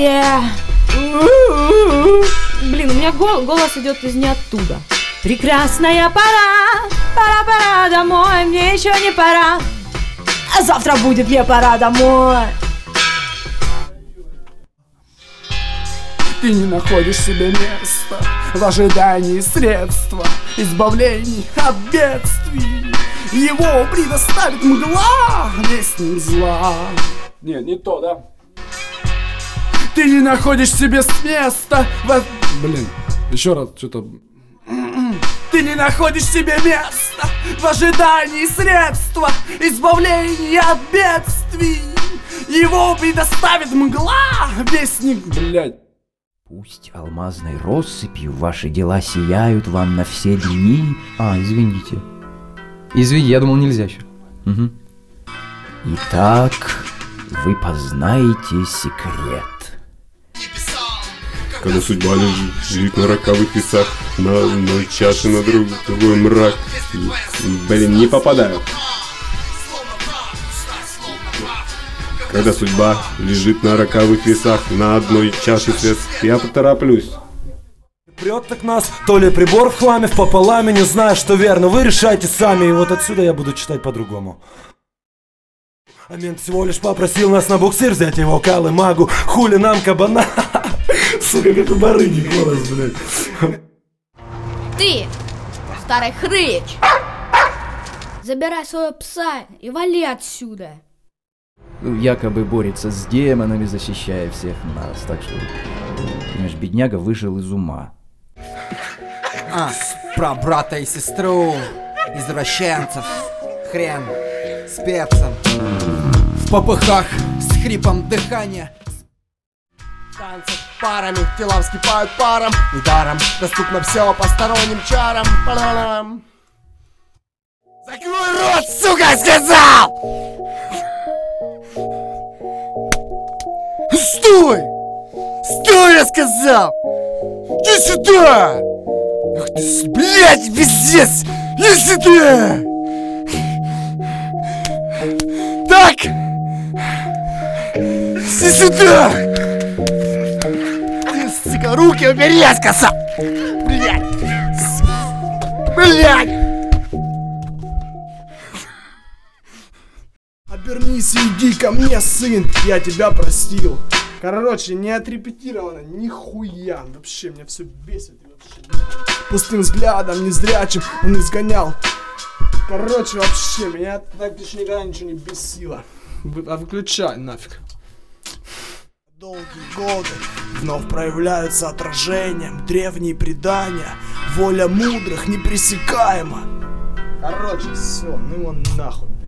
Блин, у меня голос идет из ниоттуда. Прекрасная пора, пора домой, мне еще не пора. А завтра будет мне пора домой. Ты не находишь себе места в ожидании средства избавлений от бедствий. Его предоставит мгла, вестник зла. Нет, не то, да? Ты не находишь себе места в... Блин, еще раз, что-то... Ты не находишь себе места в ожидании средства избавления от бедствий. Его предоставит мгла, вестник... Блядь. Пусть алмазной россыпью ваши дела сияют вам на все дни. Извините. Извини, я думал, нельзя еще. Угу. Итак, вы познаете секрет. Когда судьба лежит на роковых весах, на одной чаше, на другой мрак. Блин, не попадаю. Когда судьба лежит на роковых весах, на одной чаше свет, я потороплюсь. Прет так нас, то ли прибор в хламе, в пополаме, не знаю, что верно. Вы решайте сами, и вот отсюда я буду читать по-другому. А мент всего лишь попросил нас на буксир взять его калымагу. Хули нам кабана. Сука, как у барыги голос, блядь. Ты, старый хрыч, забирай своего пса и вали отсюда. Якобы борется с демонами, защищая всех нас. Так что, понимаешь, бедняга выжил из ума. Про брата и сестру, извращенцев, хрен с перцем. В попыхах, с хрипом дыхания. Танцы парами, тела вскипают паром. Ударом доступно все посторонним чарам. Па-ла-ла-ла. Закрой рот, сука, сказал! Стой! Стой, я сказал! Иди сюда! Ах ты, блядь, пиздец! Иди сюда! Так! Иди сюда! Ты, сука, руки убери, я сказал! Блядь! Блядь! Обернись и иди ко мне, сын, я тебя простил. Короче, не отрепетировано, нихуя. Вообще, меня все бесит. Вообще. Пустым взглядом, незрячим он изгонял. Короче, вообще, меня так больше никогда ничего не бесило. Выключай нафиг. Долгие годы вновь проявляются отражением. Древние предания, воля мудрых непресекаема. Короче, все, ну его нахуй.